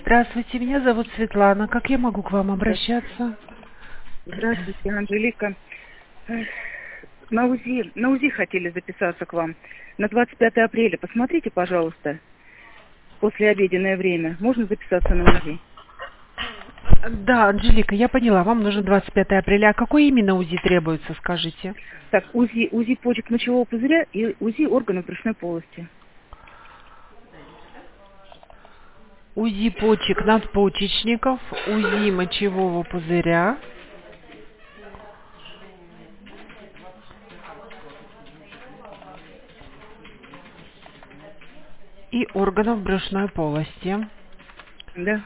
Здравствуйте, меня зовут Светлана. Как я могу к вам обращаться? Здравствуйте, Анжелика. На УЗИ хотели записаться к вам. На 25 апреля. Посмотрите, пожалуйста, послеобеденное время. Можно записаться на УЗИ? Да, Анжелика, я поняла, вам нужен 25 апреля. А какой именно УЗИ требуется, скажите? Так, УЗИ почек мочевого пузыря и УЗИ органов брюшной полости. УЗИ почек надпочечников, УЗИ мочевого пузыря и органов брюшной полости. Да.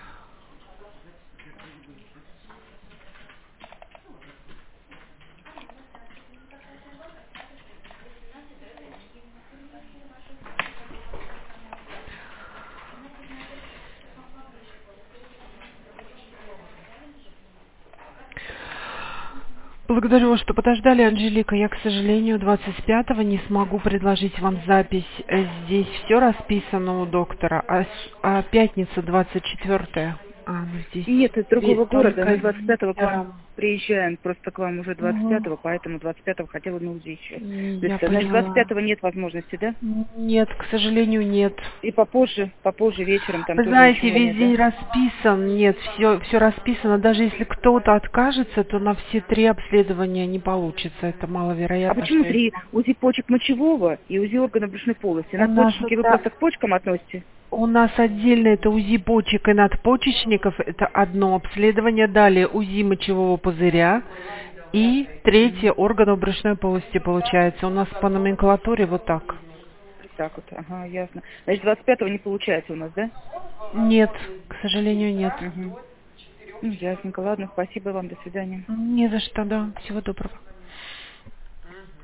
Благодарю вас, что подождали, Анжелика. Я, к сожалению, 25-го не смогу предложить вам запись. Здесь все расписано у доктора, а пятница 24-е. Здесь Нет, из другого города. только Мы 25-го к вам вечером. приезжаем. Просто к вам уже Мгм. 25-го, поэтому 25-го хотела на УЗИ еще. Я Значит, поняла. 25-го нет возможности, да? Нет, к сожалению, нет. И попозже вечером там Вы тоже знаете, ничего весь нет, да? день расписан. Нет, все расписано. Даже если кто-то откажется, то на все 3 обследования не получится. Это А маловероятно, почему что я 3? смогу. УЗИ почек мочевого и УЗИ органов брюшной полости. У нас Надпочечники вы это просто к почкам относите? У нас отдельно это УЗИ почек и надпочечников, это одно обследование. Далее УЗИ мочевого пузыря и третье органов брюшной полости получается. У нас по номенклатуре вот так. Вот так вот, ага, ясно. Значит, 25-го не получается у нас, да? Нет, к сожалению, нет. Угу. Ну, ясненько. Ладно, спасибо вам, до свидания. Не за что, да. Всего доброго.